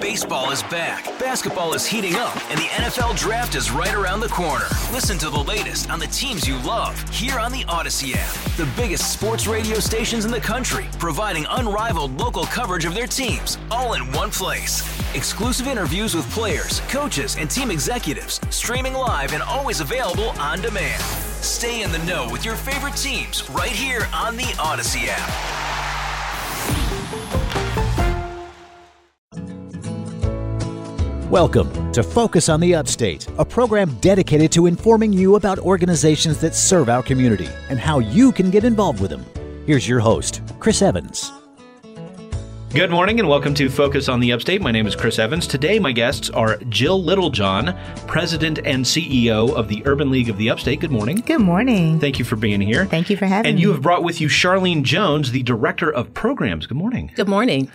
Baseball is back, basketball is heating up, and the NFL Draft is right around the corner. Listen to the latest on the teams you love here on the Odyssey app. The biggest sports radio stations in the country, providing unrivaled local coverage of their teams, all in one place. Exclusive interviews with players, coaches, and team executives, streaming live and always available on demand. Stay in the know with your favorite teams right here on the Odyssey app. Welcome to Focus on the Upstate, a program dedicated to informing you about organizations that serve our community and how you can get involved with them. Here's your host, Chris Evans. Good morning and welcome to Focus on the Upstate. My name is Chris Evans. Today my guests are Jill Littlejohn, President and CEO of the Urban League of the Upstate. Good morning. Good morning. Thank you for being here. Thank you for having me. And you have brought with you Charlene Jones, the Director of Programs. Good morning. Good morning.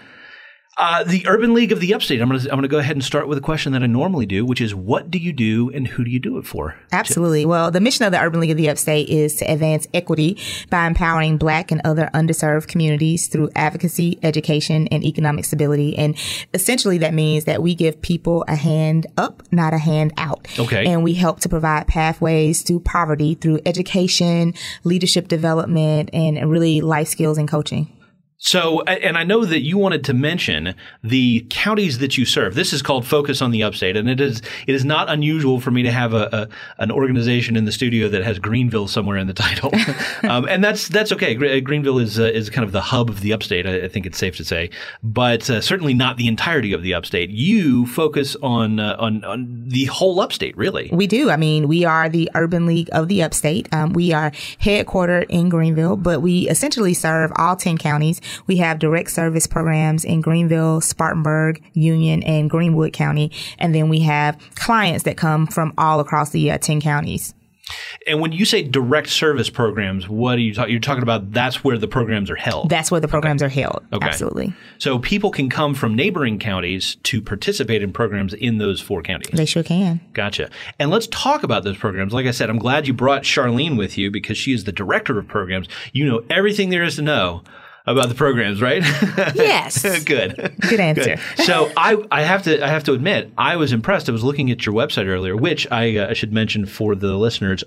The Urban League of the Upstate. I'm going to go ahead and start with a question that I normally do, which is, what do you do and who do you do it for? Absolutely. Well, the mission of the Urban League of the Upstate is to advance equity by empowering Black and other underserved communities through advocacy, education, and economic stability. And essentially that means that we give people a hand up, not a hand out. Okay. And we help to provide pathways through poverty through education, leadership development, and really life skills and coaching. So, and I know that you wanted to mention the counties that you serve. This is called Focus on the Upstate, and it is not unusual for me to have an organization in the studio that has Greenville somewhere in the title, and that's okay. Greenville is kind of the hub of the Upstate. I think it's safe to say, but certainly not the entirety of the Upstate. You focus on the whole Upstate, really. We do. I mean, we are the Urban League of the Upstate. We are headquartered in Greenville, but we essentially serve all 10 counties. We have direct service programs in Greenville, Spartanburg, Union, and Greenwood County. And then we have clients that come from all across the 10 counties. And when you say direct service programs, what are you talking? You're talking about that's where the programs are held. That's where the programs are held. Okay. Absolutely. So people can come from neighboring counties to participate in programs in those 4 counties. They sure can. Gotcha. And let's talk about those programs. Like I said, I'm glad you brought Charlene with you because she is the director of programs. You know everything there is to know about the programs, right? Yes. Good answer. Good. So I have to admit, I was impressed. I was looking at your website earlier, which I should mention for the listeners,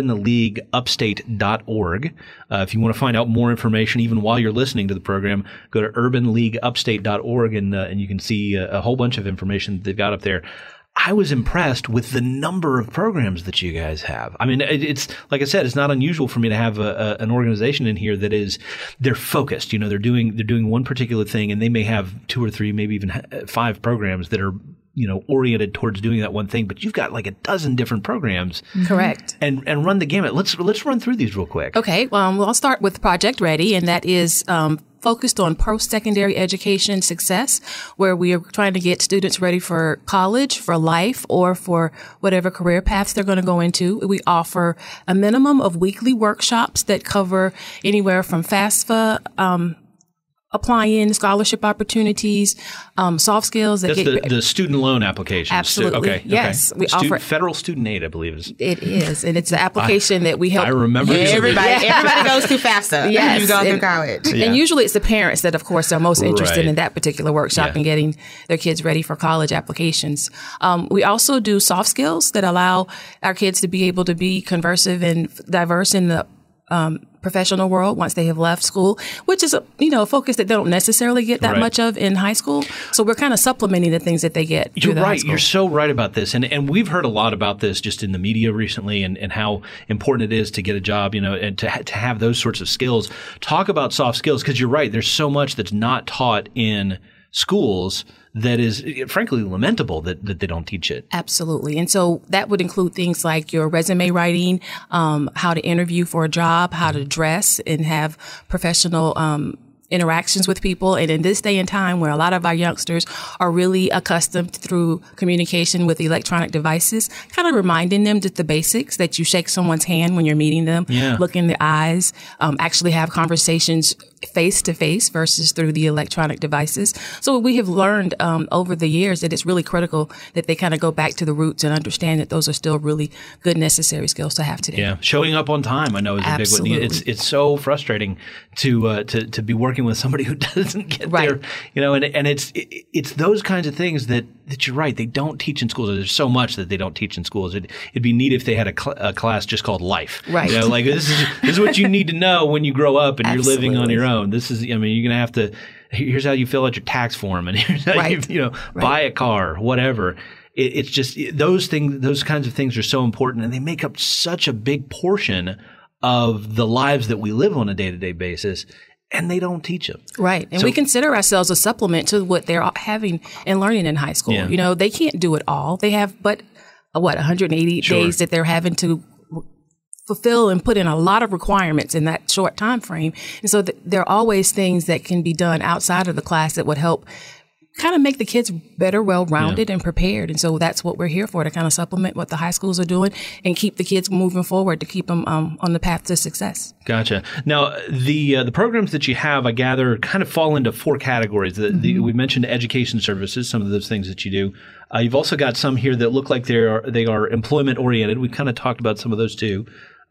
urbanleagueupstate.org. If you want to find out more information, even while you're listening to the program, go to urbanleagueupstate.org and you can see a whole bunch of information that they've got up there. I was impressed with the number of programs that you guys have. I mean, it's like I said, it's not unusual for me to have an organization in here that they're focused. You know, they're doing one particular thing, and they may have 2 or 3, maybe even 5 programs that are, you know, oriented towards doing that one thing. But you've got like a dozen different programs. Correct. And run the gamut. Let's run through these real quick. Okay. Well, I'll start with Project Ready, and that is focused on post-secondary education success, where we are trying to get students ready for college, for life, or for whatever career paths they're going to go into. We offer a minimum of weekly workshops that cover anywhere from FAFSA, applying scholarship opportunities, soft skills. That's the student loan application. Absolutely. Okay. Yes. Okay. We offer federal student aid, I believe is. It is. And it's the application that we help. I remember. Everybody goes through FAFSA. Yes. You go through college. Yeah. And usually it's the parents that, of course, are most interested in that particular workshop and getting their kids ready for college applications. We also do soft skills that allow our kids to be able to be conversive and diverse in the professional world once they have left school, which is a focus that they don't necessarily get that much of in high school. So we're kind of supplementing the things that they get. You're right. You're so right about this. And we've heard a lot about this just in the media recently and how important it is to get a job, and to have those sorts of skills. Talk about soft skills, because you're right. There's so much that's not taught in schools that is frankly lamentable that they don't teach it. Absolutely. And so that would include things like your resume writing, how to interview for a job, how to dress and have professional interactions with people. And in this day and time where a lot of our youngsters are really accustomed through communication with electronic devices, kind of reminding them just the basics, that you shake someone's hand when you're meeting them, look in the eyes, actually have conversations face-to-face versus through the electronic devices. So we have learned over the years that it's really critical that they kind of go back to the roots and understand that those are still really good necessary skills to have today. Yeah, showing up on time I know is a big one. It's so frustrating to be working with somebody who doesn't get there, and it's those kinds of things that you're right, they don't teach in schools. There's so much that they don't teach in schools. It'd be neat if they had a class just called life. Right. Like this is what you need to know when you grow up and you're living on your own. This is, you're going to have to, here's how you fill out your tax form, and here's how you buy a car, whatever. It's just those kinds of things are so important, and they make up such a big portion of the lives that we live on a day-to-day basis. And they don't teach them. Right. And we consider ourselves a supplement to what they're having and learning in high school. Yeah. They can't do it all. They have, 180 days that they're having to fulfill and put in a lot of requirements in that short time frame. And so there are always things that can be done outside of the class that would help kind of make the kids better, well-rounded and prepared. And so that's what we're here for, to kind of supplement what the high schools are doing and keep the kids moving forward, to keep them on the path to success. Gotcha. Now, the programs that you have, I gather, kind of fall into 4 categories. We mentioned education services, some of those things that you do. You've also got some here that look like they are employment-oriented. We've kind of talked about some of those too.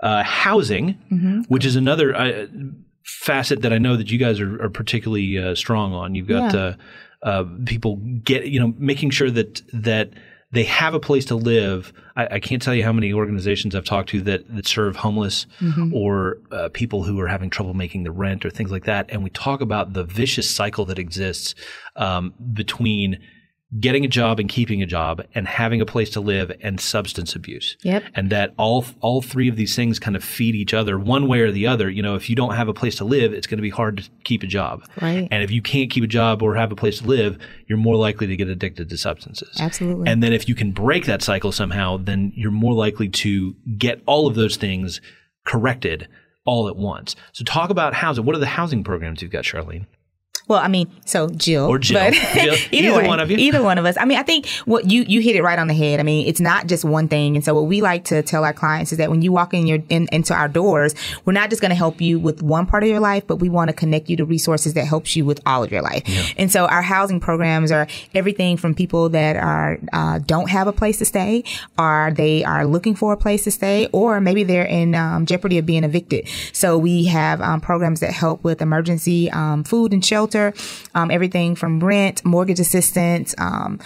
Housing, which is another facet that I know that you guys are particularly strong on. You've got people making sure that they have a place to live. I can't tell you how many organizations I've talked to that serve homeless or people who are having trouble making the rent or things like that. And we talk about the vicious cycle that exists between getting a job and keeping a job and having a place to live and substance abuse. Yep. And that all 3 of these things kind of feed each other one way or the other. If you don't have a place to live, it's going to be hard to keep a job. Right. And if you can't keep a job or have a place to live, you're more likely to get addicted to substances. Absolutely. And then if you can break that cycle somehow, then you're more likely to get all of those things corrected all at once. So talk about housing. What are the housing programs you've got, Charlene? Well, so Jill. Or Jill. But either one of you. Either one of us. I think what you hit it right on the head. It's not just one thing. And so what we like to tell our clients is that when you walk into our doors, we're not just going to help you with one part of your life, but we want to connect you to resources that helps you with all of your life. Yeah. And so our housing programs are everything from people that are don't have a place to stay, or they are looking for a place to stay, or maybe they're in jeopardy of being evicted. So we have programs that help with emergency food and shelter. Everything from rent, mortgage assistance,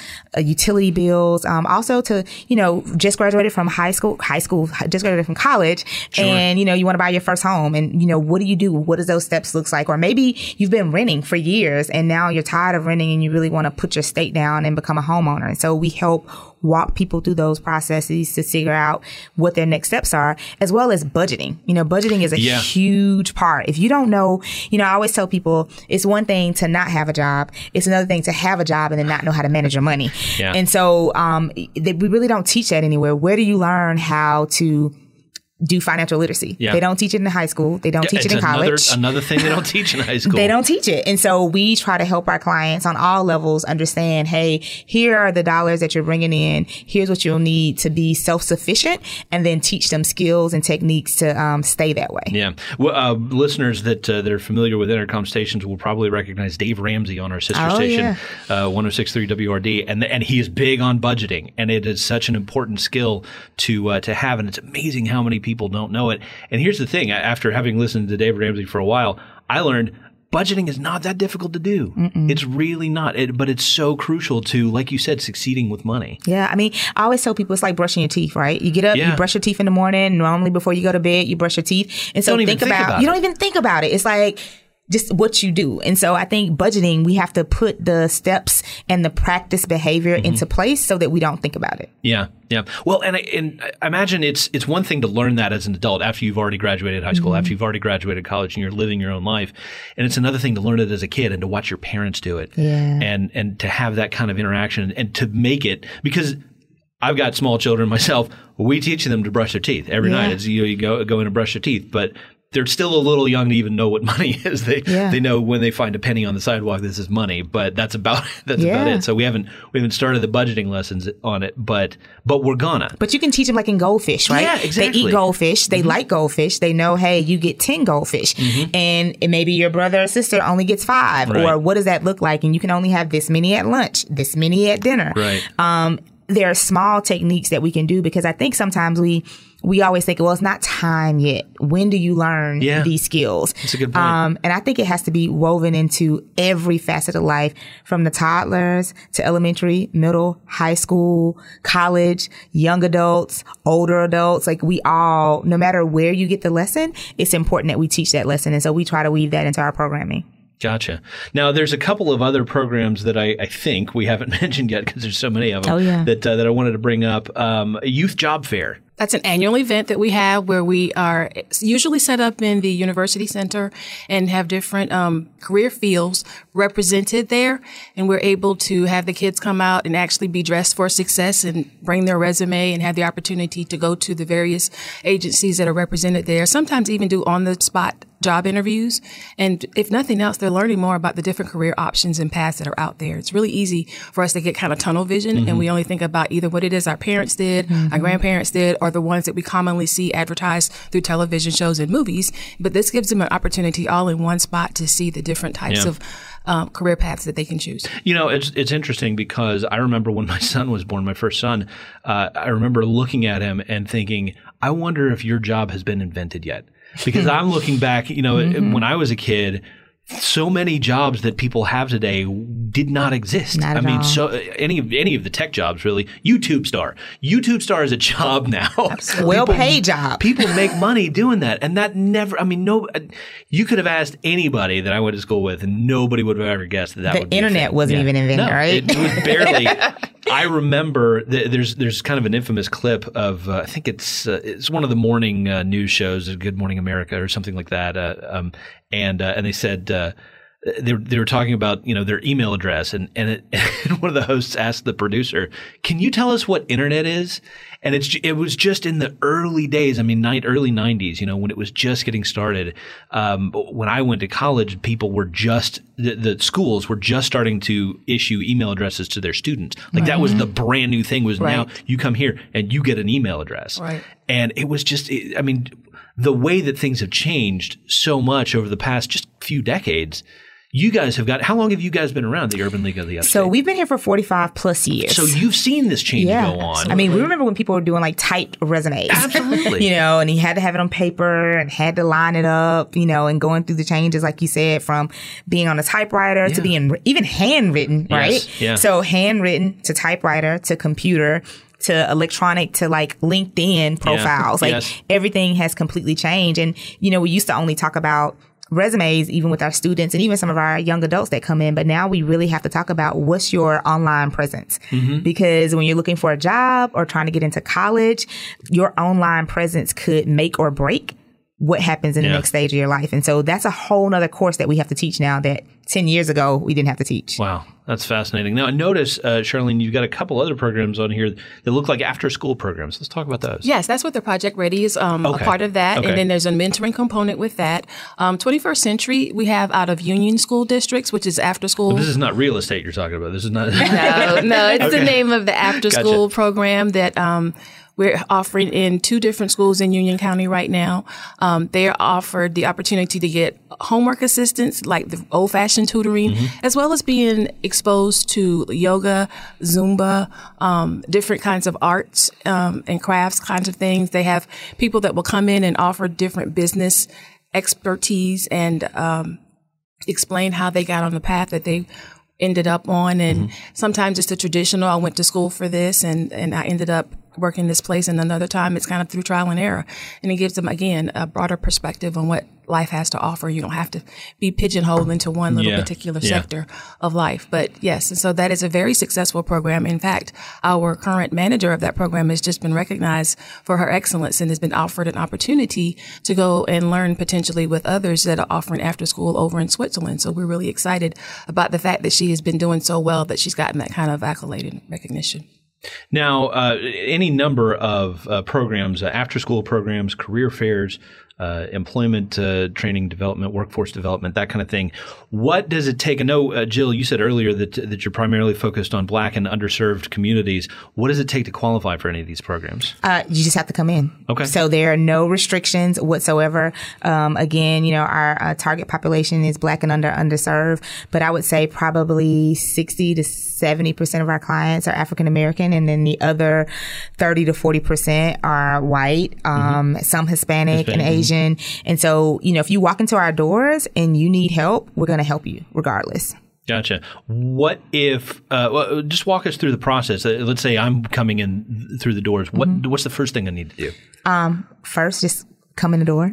utility bills, also to, just graduated from high school, just graduated from college. Sure. And, you want to buy your first home, and, what do you do? What does those steps look like? Or maybe you've been renting for years and now you're tired of renting and you really want to put your stake down and become a homeowner. And so we help walk people through those processes to figure out what their next steps are, as well as budgeting. Budgeting is a huge part. If you don't know, I always tell people it's one thing to not have a job. It's another thing to have a job and then not know how to manage your money. Yeah. And so we really don't teach that anywhere. Where do you learn how to do financial literacy? Yeah. They don't teach it in high school. They don't teach it in college. Another thing they don't teach in high school. They don't teach it. And so we try to help our clients on all levels understand, hey, here are the dollars that you're bringing in. Here's what you'll need to be self-sufficient, and then teach them skills and techniques to stay that way. Yeah. Well, listeners that are familiar with Intercom stations will probably recognize Dave Ramsey on our sister station, 106.3 WRD. And he is big on budgeting. And it is such an important skill to have. And it's amazing how many people don't know it. And here's the thing. After having listened to Dave Ramsey for a while, I learned budgeting is not that difficult to do. It's really not. But it's so crucial to, like you said, succeeding with money. Yeah. I always tell people it's like brushing your teeth, right? You get up, you brush your teeth in the morning. Normally before you go to bed, you brush your teeth. And so you don't even think about it. It's like just what you do. And so I think budgeting, we have to put the steps and the practice behavior into place so that we don't think about it. Yeah. Yeah. Well, and I imagine it's one thing to learn that as an adult after you've already graduated high school, after you've already graduated college and you're living your own life. And it's another thing to learn it as a kid and to watch your parents do it. Yeah. And to have that kind of interaction and to make it, because I've got small children myself. We teach them to brush their teeth every night. It's, you go in and brush your teeth. But they're still a little young to even know what money is. They know when they find a penny on the sidewalk, this is money, but that's about it. So we haven't started the budgeting lessons on it, but we're gonna. But you can teach them like in goldfish, right? Yeah, exactly. They eat goldfish. They like goldfish. They know, hey, you get 10 goldfish, and maybe your brother or sister only gets 5, or what does that look like? And you can only have this many at lunch, this many at dinner. Right. There are small techniques that we can do, because I think sometimes we always think, well, it's not time yet. When do you learn these skills? That's a good point. And I think it has to be woven into every facet of life, from the toddlers to elementary, middle, high school, college, young adults, older adults. Like, we all, no matter where you get the lesson, it's important that we teach that lesson. And so we try to weave that into our programming. Gotcha. Now, there's a couple of other programs that I think we haven't mentioned yet, because there's so many of them that I wanted to bring up. A youth job fair. That's an annual event that we have, where we are usually set up in the University Center and have different career fields represented there. And we're able to have the kids come out and actually be dressed for success and bring their resume and have the opportunity to go to the various agencies that are represented there. Sometimes even do on-the-spot job interviews. And if nothing else, they're learning more about the different career options and paths that are out there. It's really easy for us to get kind of tunnel vision, and we only think about either what it is our parents did, our grandparents did, or the ones that we commonly see advertised through television shows and movies. But this gives them an opportunity all in one spot to see the different types of career paths that they can choose. You know, it's interesting, because I remember when my son was born, my first son, I remember looking at him and thinking, I wonder if your job has been invented yet. Because I'm looking back, when I was a kid, so many jobs that people have today did not exist. Not at all. So any of the tech jobs, really. YouTube star is a job now. Well-paid job. People make money doing that, and that never. You could have asked anybody that I went to school with, and nobody would have ever guessed that. The internet wasn't even invented, right? It was barely. I remember there's kind of an infamous clip of I think it's one of the morning news shows, Good Morning America or something like that, and they said they were talking about their email address, and one of the hosts asked the producer, "Can you tell us what internet is?" And it was just in the early days, early 90s, when it was just getting started. When I went to college, people were the schools were just starting to issue email addresses to their students. Like that was the brand new thing. Now you come here and you get an email address. Right. And it was just, the way that things have changed so much over the past just few decades. You guys how long have you guys been around the Urban League of the Upstate? So we've been here for 45 plus years. So you've seen this change go on. We remember when people were doing like typed resumes. Absolutely. And you had to have it on paper and had to line it up, and going through the changes, like you said, from being on a typewriter to being even handwritten, right? Yes. Yeah. So handwritten to typewriter to computer to electronic to like LinkedIn profiles. Everything has completely changed. And, we used to only talk about resumes, even with our students and even some of our young adults that come in. But now we really have to talk about what's your online presence. Because when you're looking for a job or trying to get into college, your online presence could make or break what happens in the next stage of your life. And so that's a whole nother course that we have to teach now that 10 years ago we didn't have to teach. Wow. That's fascinating. Now, notice, Charlene, you've got a couple other programs on here that look like after-school programs. Let's talk about those. Yes, that's what the Project Ready is a part of that. Okay. And then there's a mentoring component with that. 21st Century, we have out of Union School Districts, which is after school. Well, this is not real estate you're talking about. This is not. No, it's the name of the after-school program that we're offering in 2 different schools in Union County right now. They are offered the opportunity to get homework assistance, like the old-fashioned tutoring, as well as being exposed to yoga, Zumba, different kinds of arts and crafts kinds of things. They have people that will come in and offer different business expertise and explain how they got on the path that they ended up on. And sometimes it's the traditional, I went to school for this and I ended up working this place, and another time it's kind of through trial and error. And it gives them, again, a broader perspective on what life has to offer. You don't have to be pigeonholed into one little particular sector of life. But yes, and so that is a very successful program. In fact, our current manager of that program has just been recognized for her excellence and has been offered an opportunity to go and learn potentially with others that are offering after school over in Switzerland. So we're really excited about the fact that she has been doing so well that she's gotten that kind of accolade and recognition. Now, any number of programs, after-school programs, career fairs, employment training, development, workforce development, that kind of thing. What does it take? I know, Jill, you said earlier that you're primarily focused on Black and underserved communities. What does it take to qualify for any of these programs? You just have to come in. Okay. So there are no restrictions whatsoever. Again, our target population is Black and underserved, but I would say probably 60 to 70% of our clients are African American, and then the other 30 to 40% are white, some Hispanic and Asian. And so, if you walk into our doors and you need help, we're going to help you regardless. Gotcha. What if, just walk us through the process. Let's say I'm coming in through the doors. What's the first thing I need to do? First, just come in the door.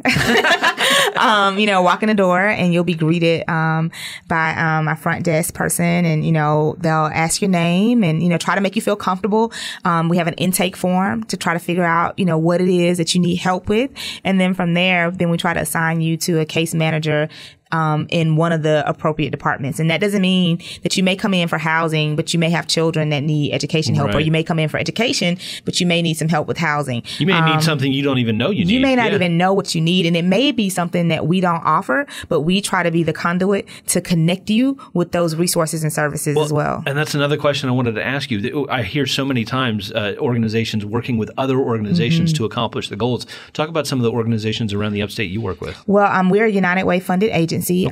Walk in the door and you'll be greeted by a front desk person, and they'll ask your name and try to make you feel comfortable. We have an intake form to try to figure out what it is that you need help with, and then from there, we try to assign you to a case manager in one of the appropriate departments. And that doesn't mean that you may come in for housing, but you may have children that need education help, or you may come in for education, but you may need some help with housing. You may need something you don't even know you need. You may not even know what you need. And it may be something that we don't offer, but we try to be the conduit to connect you with those resources and services as well. And that's another question I wanted to ask you. I hear so many times organizations working with other organizations to accomplish the goals. Talk about some of the organizations around the upstate you work with. Well, we're a United Way funded agency. Okay.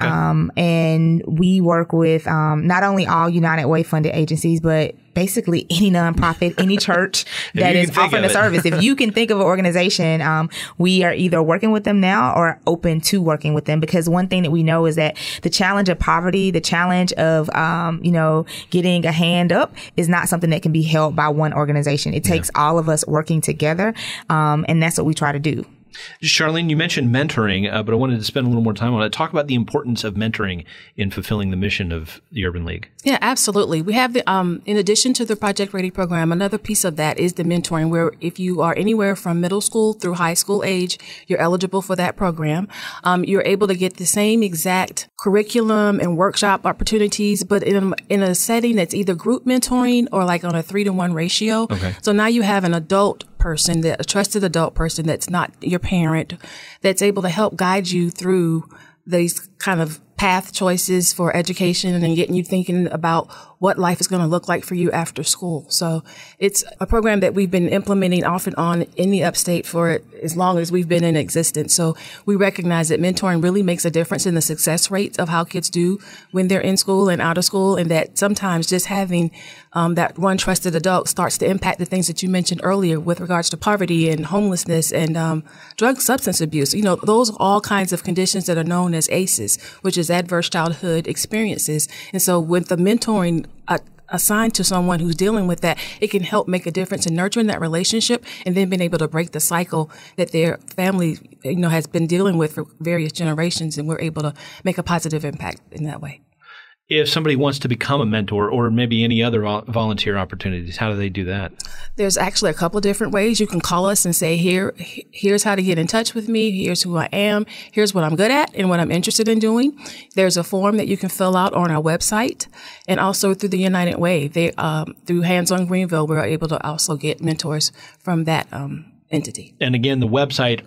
And we work with not only all United Way funded agencies, but basically any nonprofit, any church that is offering a service. If you can think of an organization, we are either working with them now or open to working with them, because one thing that we know is that the challenge of poverty, the challenge of, getting a hand up is not something that can be held by one organization. It takes all of us working together. And that's what we try to do. Charlene, you mentioned mentoring, but I wanted to spend a little more time on it. Talk about the importance of mentoring in fulfilling the mission of the Urban League. Yeah, absolutely. We have, in addition to the Project Ready program, another piece of that is the mentoring, where if you are anywhere from middle school through high school age, you're eligible for that program. You're able to get the same exact curriculum and workshop opportunities, but in a setting that's either group mentoring or like on a 3-to-1 ratio. Okay. So now you have an adult person, a trusted adult person that's not your parent, that's able to help guide you through these kind of path choices for education and getting you thinking about what life is going to look like for you after school. So it's a program that we've been implementing off and on in the upstate for as long as we've been in existence. So we recognize that mentoring really makes a difference in the success rates of how kids do when they're in school and out of school, and that sometimes just having that one trusted adult starts to impact the things that you mentioned earlier with regards to poverty and homelessness and drug substance abuse. Those are all kinds of conditions that are known as ACEs, which is adverse childhood experiences. And so with the mentoring assigned to someone who's dealing with that, it can help make a difference in nurturing that relationship and then being able to break the cycle that their family, has been dealing with for various generations, and we're able to make a positive impact in that way. If somebody wants to become a mentor or maybe any other volunteer opportunities, how do they do that? There's actually a couple of different ways. You can call us and say, here's how to get in touch with me. Here's who I am. Here's what I'm good at and what I'm interested in doing. There's a form that you can fill out on our website, and also through the United Way. Through Hands on Greenville, we're able to also get mentors from that entity. And again, the website,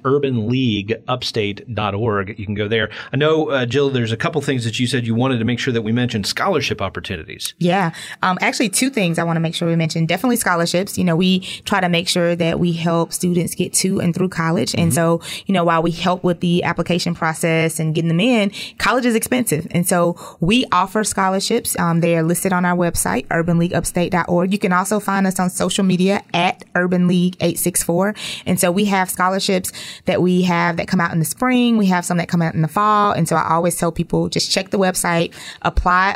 urbanleagueupstate.org. You can go there. I know, Jill, there's a couple things that you said you wanted to make sure that we mentioned scholarship opportunities. Yeah. Actually, two things I want to make sure we mention. Definitely scholarships. We try to make sure that we help students get to and through college. And so, while we help with the application process and getting them in, college is expensive. And so we offer scholarships. They are listed on our website, urbanleagueupstate.org. You can also find us on social media at urbanleague864. And so we have scholarships that we have that come out in the spring. We have some that come out in the fall. And so I always tell people, just check the website, apply.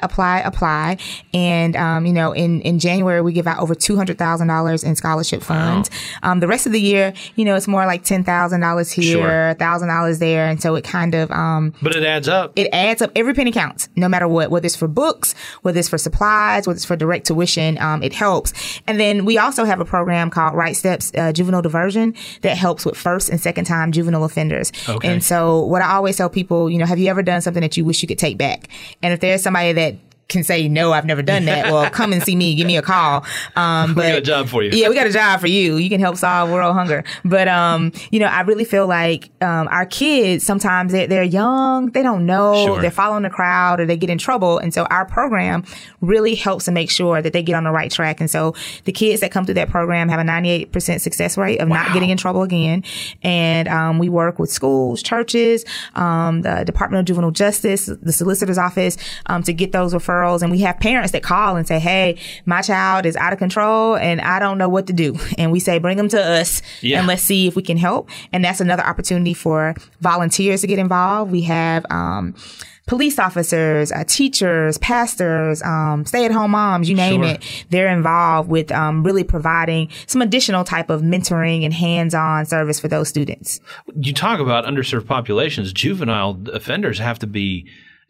And, in January, we give out over $200,000 in scholarship funds. Wow. The rest of the year, it's more like $10,000 here, $1,000 there. And so it kind of, but it adds up. It adds up. Every penny counts, no matter what, whether it's for books, whether it's for supplies, whether it's for direct tuition, it helps. And then we also have a program called Right Steps, Juvenile Diversion, that helps with first and second time juvenile offenders. Okay. And so what I always tell people, have you ever done something that you wish you could take back? And if there's somebody that can say, no, I've never done that. Well, come and see me. Give me a call. But we got a job for you. Yeah, we got a job for you. You can help solve world hunger. But, I really feel like our kids, sometimes they're young. They don't know. Sure. They're following the crowd or they get in trouble. And so our program really helps to make sure that they get on the right track. And so the kids that come through that program have a 98% success rate of not getting in trouble again. And we work with schools, churches, the Department of Juvenile Justice, the Solicitor's Office, to get those referrals. And we have parents that call and say, hey, my child is out of control and I don't know what to do. And we say, bring them to us and let's see if we can help. And that's another opportunity for volunteers to get involved. We have police officers, teachers, pastors, stay-at-home moms, you name it. They're involved with really providing some additional type of mentoring and hands-on service for those students. You talk about underserved populations. Juvenile offenders have to be,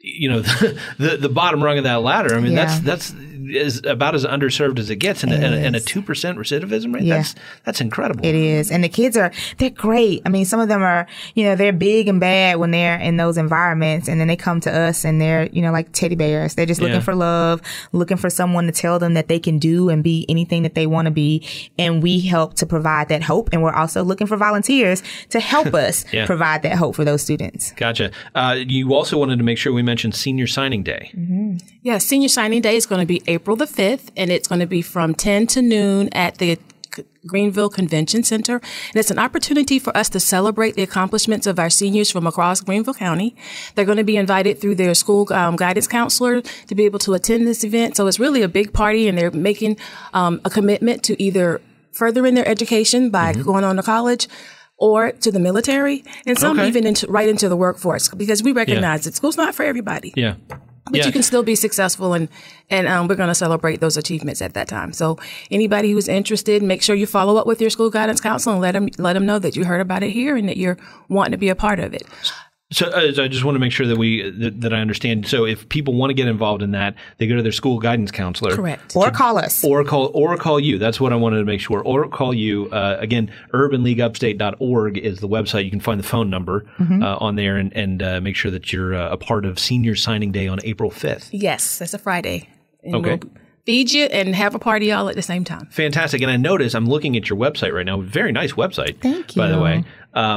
the bottom rung of that ladder. I mean, that's is about as underserved as it gets, and a 2% recidivism rate. Yeah. That's incredible. It is, and the kids they're great. I mean, some of them are, they're big and bad when they're in those environments, and then they come to us and they're, like teddy bears. They're just looking for love, looking for someone to tell them that they can do and be anything that they want to be, and we help to provide that hope. And we're also looking for volunteers to help us provide that hope for those students. Gotcha. You also wanted to make sure we mentioned Senior Signing Day. Mm-hmm. Yeah, Senior Signing Day is going to be April the 5th, and it's going to be from 10 to noon at the Greenville Convention Center. And it's an opportunity for us to celebrate the accomplishments of our seniors from across Greenville County. They're going to be invited through their school guidance counselor to be able to attend this event. So it's really a big party, and they're making a commitment to either furthering their education by going on to college or to the military, and some even right into the workforce, because we recognize that school's not for everybody. Yeah. But you can still be successful, and we're going to celebrate those achievements at that time. So anybody who's interested, make sure you follow up with your school guidance counselor and let them know that you heard about it here and that you're wanting to be a part of it. So I just want to make sure that I understand. So if people want to get involved in that, they go to their school guidance counselor. Correct. Or call us. Or call you. That's what I wanted to make sure. Or call you. Again, urbanleagueupstate.org is the website. You can find the phone number on there and make sure that you're a part of Senior Signing Day on April 5th. Yes, that's a Friday. And we'll feed you and have a party all at the same time. Fantastic. And I notice, I'm looking at your website right now. Very nice website. Thank you. By the way.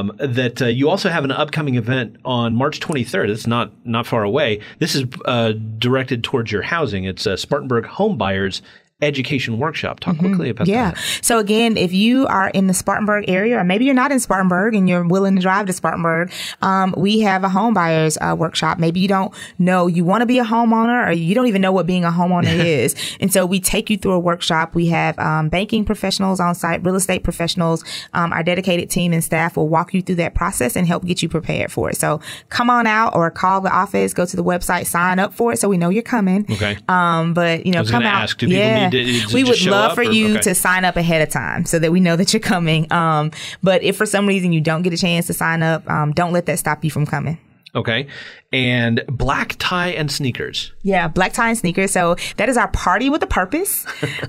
That you also have an upcoming event on March 23rd. It's not far away. This is directed towards your housing. It's Spartanburg Home Buyers Education Workshop. Talk quickly about that. So again, if you are in the Spartanburg area, or maybe you're not in Spartanburg and you're willing to drive to Spartanburg, we have a home buyers workshop. Maybe you don't know you want to be a homeowner, or you don't even know what being a homeowner is. And so we take you through a workshop. We have banking professionals on site, real estate professionals. Our dedicated team and staff will walk you through that process and help get you prepared for it. So come on out or call the office, go to the website, sign up for it so we know you're coming. Okay. But I was come out. Ask, do people need we would love for you to sign up ahead of time so that we know that you're coming. But if for some reason you don't get a chance to sign up, don't let that stop you from coming. Okay. And black tie and sneakers. Yeah, black tie and sneakers. So that is our party with a purpose.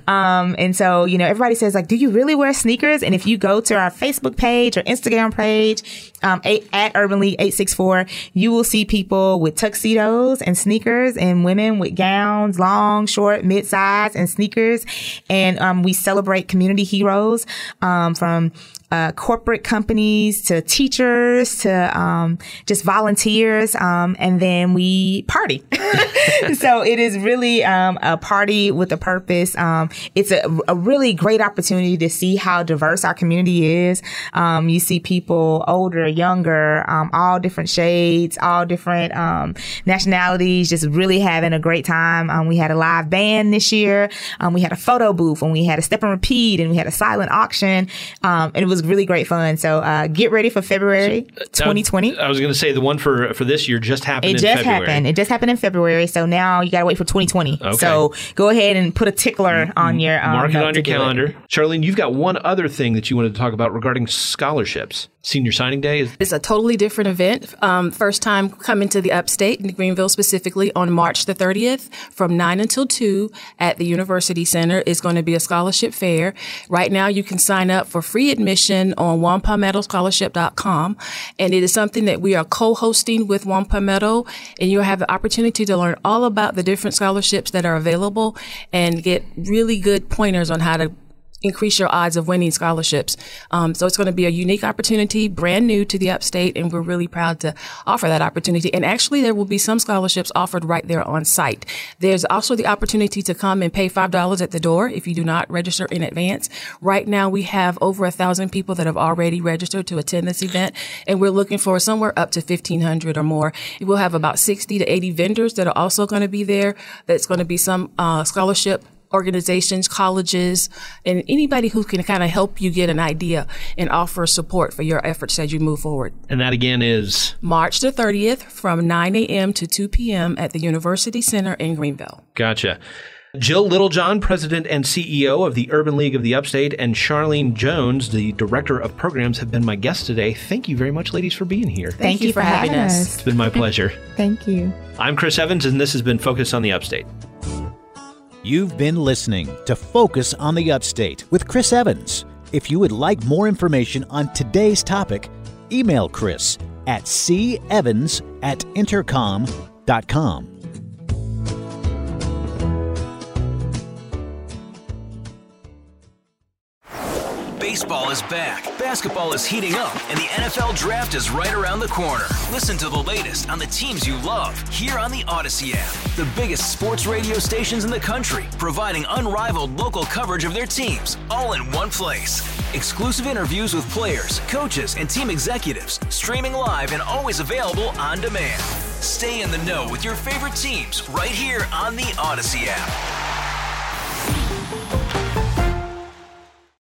And so, everybody says, like, do you really wear sneakers? And if you go to our Facebook page or Instagram page, at Urban League 864, you will see people with tuxedos and sneakers and women with gowns, long, short, mid-size and sneakers. And we celebrate community heroes from corporate companies to teachers to just volunteers, and then we party. So it is really a party with a purpose. It's a really great opportunity to see how diverse our community is. You see people older, younger, all different shades, all different nationalities, just really having a great time. We had a live band this year. We had a photo booth, and we had a step and repeat, and we had a silent auction, and it was really great fun. So get ready for February 2020. I was going to say the one for this year just happened in February. It just happened in February. So now you got to wait for 2020. Okay. So go ahead and put a tickler on your mark it on your calendar. Charlene, you've got one other thing that you wanted to talk about regarding scholarships. Senior signing day? It's a totally different event. First time coming to the Upstate in Greenville specifically on March the 30th from 9 until 2 at the University Center. It's going to be a scholarship fair. Right now you can sign up for free admission on wampanoscholarships.com. And it is something that we are co-hosting with Wampanoag, and you'll have the opportunity to learn all about the different scholarships that are available and get really good pointers on how to increase your odds of winning scholarships. So it's going to be a unique opportunity, brand new to the Upstate, and we're really proud to offer that opportunity. And actually, there will be some scholarships offered right there on site. There's also the opportunity to come and pay $5 at the door if you do not register in advance. Right now, we have over 1,000 people that have already registered to attend this event, and we're looking for somewhere up to 1,500 or more. We'll have about 60 to 80 vendors that are also going to be there. That's going to be some scholarship organizations, colleges, and anybody who can kind of help you get an idea and offer support for your efforts as you move forward. And that again is? March the 30th from 9 a.m. to 2 p.m. at the University Center in Greenville. Gotcha. Jill Littlejohn, President and CEO of the Urban League of the Upstate, and Charlene Jones, the Director of Programs, have been my guests today. Thank you very much, ladies, for being here. Thank you for having us. It's been my pleasure. Thank you. I'm Chris Evans, and this has been Focus on the Upstate. You've been listening to Focus on the Upstate with Chris Evans. If you would like more information on today's topic, email Chris at cevans@intercom.com. Baseball is back, basketball is heating up, and the NFL Draft is right around the corner. Listen to the latest on the teams you love here on the Odyssey app. The biggest sports radio stations in the country, providing unrivaled local coverage of their teams, all in one place. Exclusive interviews with players, coaches, and team executives, streaming live and always available on demand. Stay in the know with your favorite teams right here on the Odyssey app.